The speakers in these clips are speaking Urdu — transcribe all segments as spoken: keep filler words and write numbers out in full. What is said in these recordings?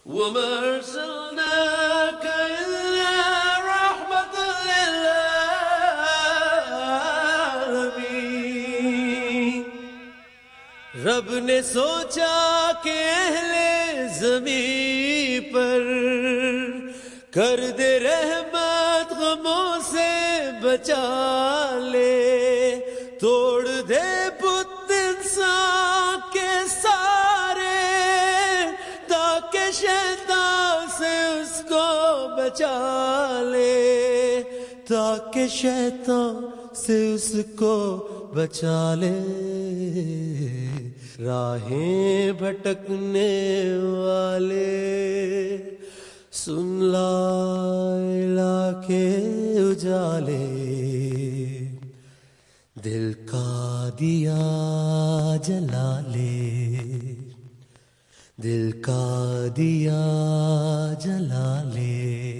وما أرسلناك إلا رحمة للعالمين. رب نے سوچا کہ اہل زمین پر کر دے رحمت، غموں سے بچا لے، توڑ دے بت انسان کے سارے، تاکہ شیطان سے اس کو بچا لے، تاکہ شیطان سے اس کو بچا لے. راہیں بھٹکنے والے سن لا الہ کے اجالے، دل کا دیا جلا لے، دل کا دیا جلا لے.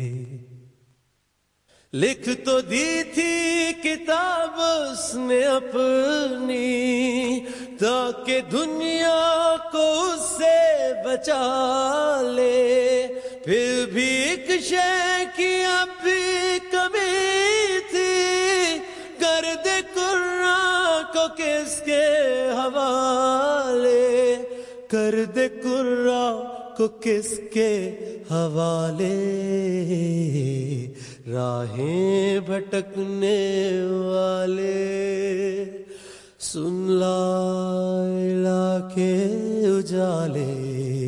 لکھ تو دی تھی کتاب اس نے اپنی، تاکہ دنیا کو اس سے بچا لے، پھر بھی ایک شے کی اب بھی کمی تھی، کر دے قرآن کو کس کے حوالے، کر دے قرآن کو کس کے حوالے. راہیں بھٹکنے والے سن لا الہ کے اجالے،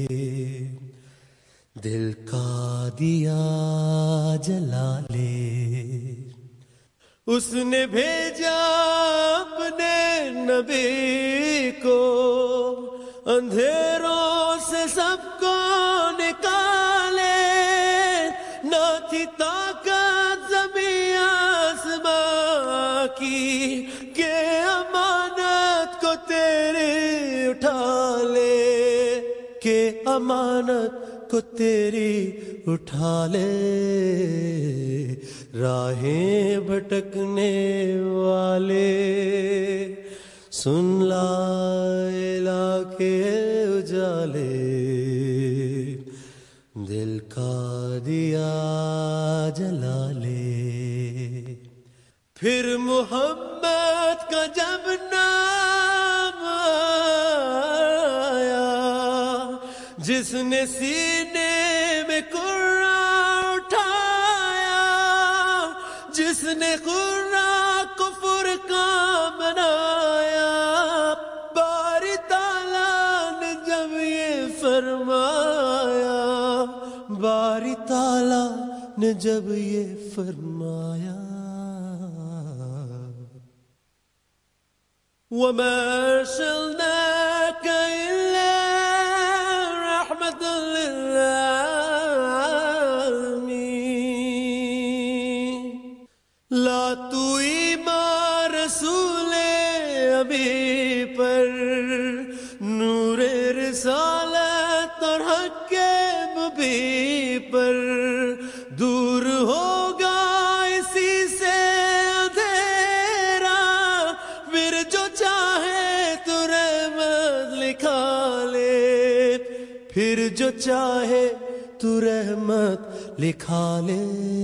دل کا دیا جلا لے. اس نے بھیجا اپنے نبی کو، اندھیروں سے سب کو نکالے، نہ تھی طاقت زمین آسمان کی کہ امانت کو تیری اٹھا لے، کہ امانت کو تیری اٹھا لے. راہیں بھٹکنے والے سن لا الہ کے اجالے، دل کا دیا جلا لے. پھر محمد کا جب نام آیا، جس نے سینے میں قرآن اٹھایا، جس نے قرآن کو فرقان بنایا، باری تعالیٰ نے جب یہ فرمایا، باری تعالیٰ نے جب یہ فرمایا. وَمَا أَرْسَلْنَاكَ إِلَّا رَحْمَةً لِلْعَالَمِينَ. لا تو ایمان رسول ابھی پر، نور رسالت اور حق کے مبین پر، دور ہوگا اسی سے اندھیرا، پھر جو چاہے تو رحمت لکھا لے، پھر جو چاہے تو رحمت لکھا لے.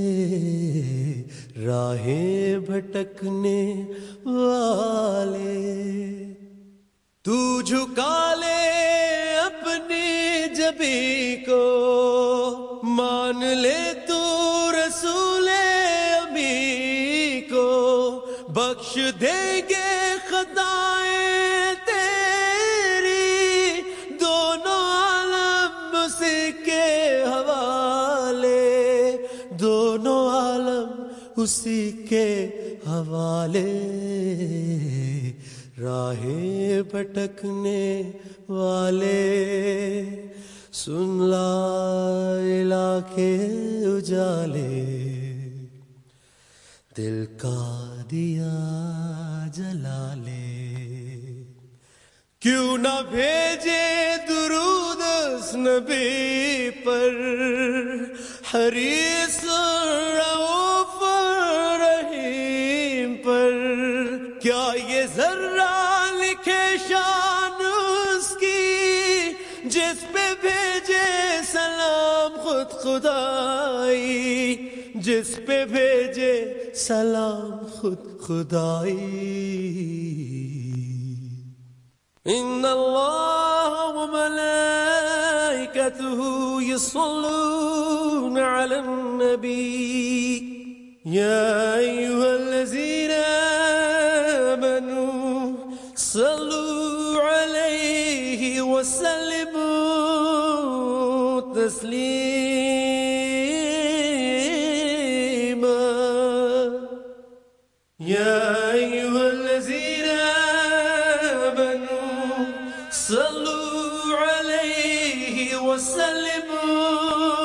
راہیں بھٹکنے والے تو جھکا لے اپنی جبی کو، مان لے تو رسول امی کو، بخش دیں گے خطائیں تیری، دونوں عالم اسی کے حوالے، دونوں عالم اسی کے حوالے. راہیں بھٹکنے والے سن لا الہ کے اجالے، دل کا دیا جلا لے. کیوں نہ بھیجے درود اس نبی پر، حریص رؤوف رحیم پر، کیا یہ ذرہ لکھے شان اس کی، جس پہ بھیجے سلام خود خدائی، جس پہ بھیجے سلام خود خدائی۔ ان اللہ وملائکتہ یصلون علی النبی یا ایھا الذین آمنوا صلوا علیہ وسلموا تسلیما یا ایھا الذین آمنوا صلوا علیہ وسلموا